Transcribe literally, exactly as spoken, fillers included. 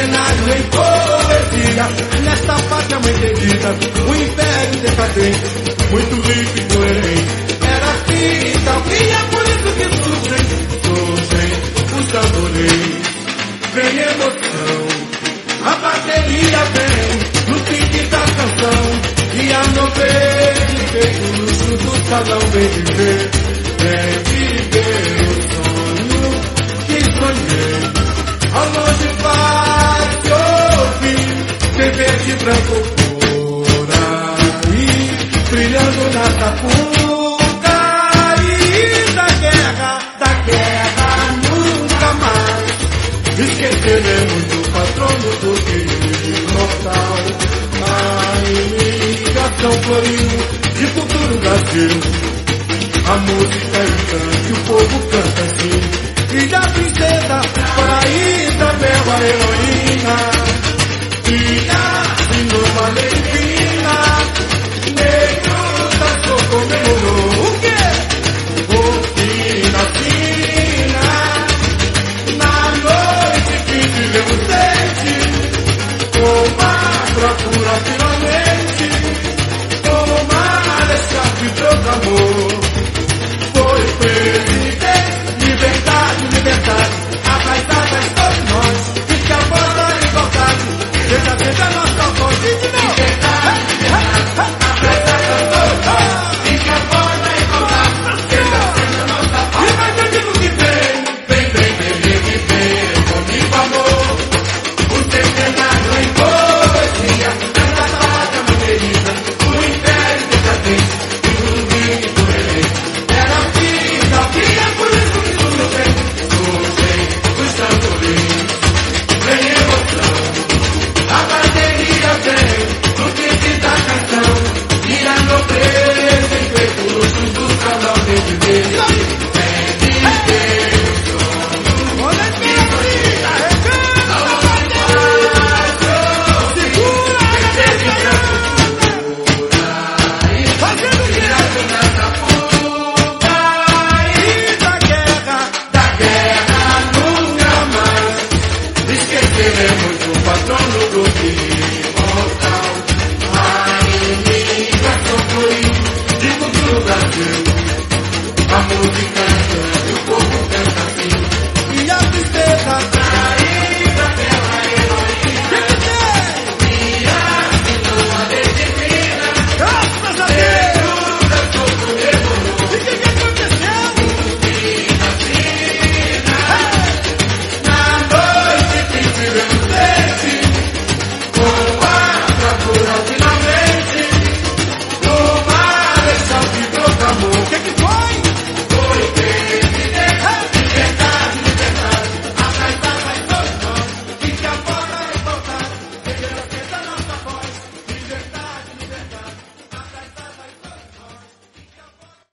centenário em poesia. Nesta pátria mãe querida, o império decadente, muito rico e coerente. Era assim então, e é por isso que surgem, surgem os tamborins. Vem emoção, a bateria vem no pique da canção. E a novela feito luxo do salão. Vem viver, vem viver o sonho que sonhei. Ao longe vai te ouvir, tem verde e branco por aí, brilhando na tapuca. E da guerra, da guerra nunca mais esqueceremos do patrono do querido imortal. A imigração floriu de futuro Brasil. A música é o canto, o povo canta assim. Filha princesa, para Isabel a heroína.